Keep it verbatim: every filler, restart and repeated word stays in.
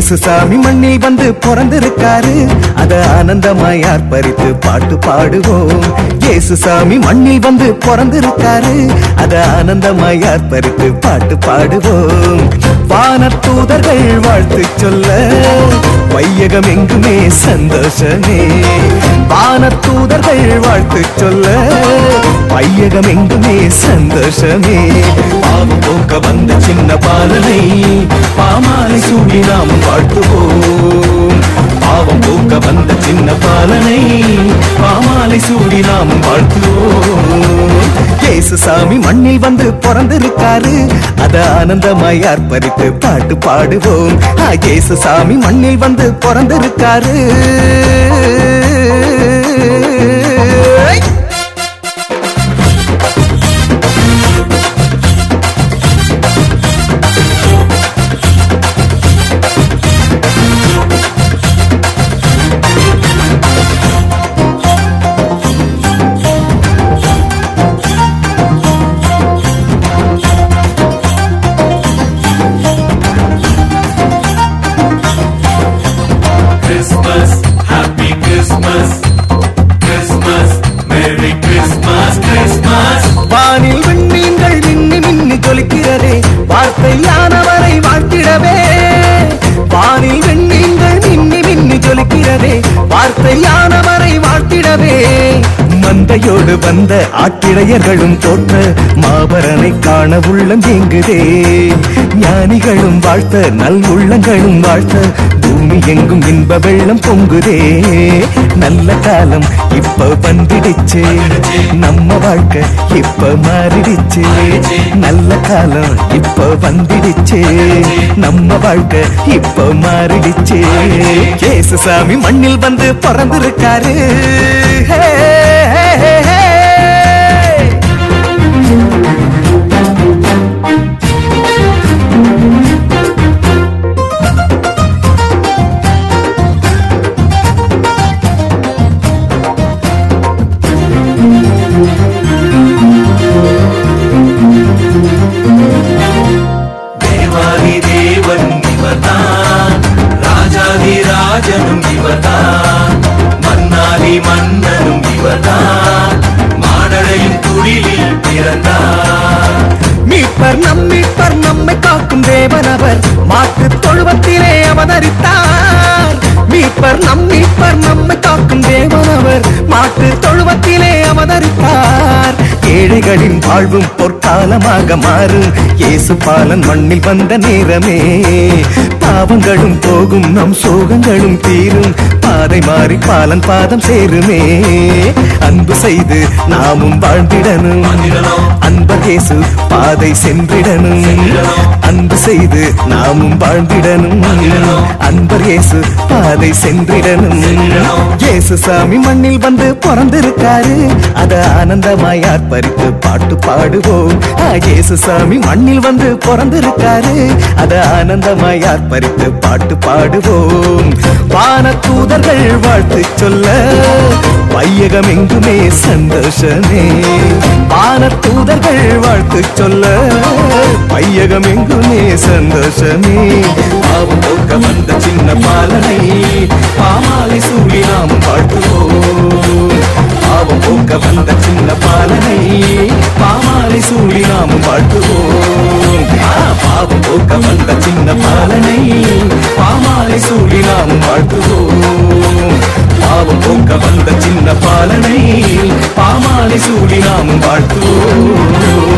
இயேசுசாமி மண்ணில் வந்து பிறந்திருக்காரு, அத ஆனந்தமாய் ஆர்ப்பரித்து பாட்டு பாடுவோம். இயேசுசாமி மண்ணில் வந்து பிறந்திருக்காரு, அத ஆனந்தமாய் ஆர்ப்பரித்து பாட்டு பாடுவோம். வானத்தூதர்கள் வாழ்த்து சொல்ல வையகம் எங்குமே சந்தோஷமே. வானத்தூதர்கள் வாழ்த்து சொல்ல வையகம் எங்குமே சந்தோஷமே. பாவம் போக்க வந்த சின்ன பாலனை பாமாலை சூடி நாம் வாழ்த்துவோம். பாவம் போக்க வந்த சின்ன பாலனை பாமாலை சூடி நாம் வாழ்த்துவோம். இயேசுசாமி மண்ணில் வந்து பிறந்திருக்காரு, அத ஆனந்தமாய் ஆர்ப்பரித்து பாட்டு பாடுவோம். இயேசுசாமி மண்ணில் வந்து பிறந்திருக்காரு. வானில் விண்மீன்கள் மின்னி மின்னி ஜொலிக்கிறதே வார்த்தையானவரை வாழ்த்திடவே. வானில் விண்மீன்கள் மின்னி மின்னி ஜொலிக்கிறதே வார்த்தையானவரை வாழ்த்திடவே. மந்தையோடு வந்த ஆட்டிடையர்களும் தோற்ற மாபரனை காண உள்ளம் எங்குதே. ஞானிகளும் வாழ்த்த நல் உள்ளங்களும் வாழ்த்த பூமி எங்கும் இன்ப வெள்ளம் பொங்குதே. நல்ல காலம் இப்ப வந்துடுச்சு, நம்ம வாழ்க்கை இப்ப மாறிடுச்சு. நல்ல காலம் இப்ப வந்துடுச்சு, நம்ம வாழ்க்கை இப்ப மாறிடுச்சு. இயேசுசாமி மண்ணில் வந்து பிறந்திருக்காரு. தேவாதி தேவன் இவர்தான், ராஜாதி ராஜனும் இவர்தான், மன்னாதி மன்னனும் இவர்தான், மாடழையும் துடிலில் பிறந்தார். மீட்பர் நம் மீட்பர் நம்மை காக்கும் தேவனவர் மாட்டு தொழுவத்திலே அவதரித்தார். மீட்பர் நம் மீட்பர் நம்மை காக்கும் தேவனவர் மாட்டு தொழுவத்திலே அவதரித்தார். ஏழைகளின் வாழ்வும் பொற்காலமாக மாறும் இயேசு பாலன் மண்ணில் வந்த நேரமே. பாவங்களும் போகும் நம் சோகங்களும் தீரும், பாதை மாறி பாலன் பாதம் சேருமே. அன்பு செய்து நாமும் வாழ்ந்திடணும், அன்பர் இயேசு பாதை சென்றிடணும். அன்பு செய்து நாமும் வாழ்ந்திடணும், அன்பர் இயேசு பாதை சென்றிடணும். இயேசுசாமி மண்ணில் வந்து பிறந்திருக்காரு, அத ஆனந்தமாய் ஆர்ப்பரித்து பாட்டு பாடுவோம். இயேசுசாமி மண்ணில் வந்து பிறந்திருக்காரு, அத ஆனந்தமாய் ஆர்ப்பரித்து பாட்டு பாடுவோம். வானதூதர்கள் வாழ்த்து சொல்ல வையகம் எங்குமே சந்தோஷமே. வானதூதர்கள் வாழ்த்து சொல்ல வையகம் எங்குமே சந்தோஷமே. பாவம் போக்க வந்த சின்ன பாலனை பாமாலை சூடி நாம் வாழ்த்துவோம். பாவம் போக்க வந்த சின்ன பாலனை பாமாலை சூடி நாம் வாழ்த்துவோம். பாவம் போக்க வந்த சின்ன பாலனை பாமாலை சூடி நாம் வாழ்த்துவோம். பாவம் போக்க வந்த சின்ன பாலனை பாமாலை சூடி நாம் வாழ்த்துவோம்.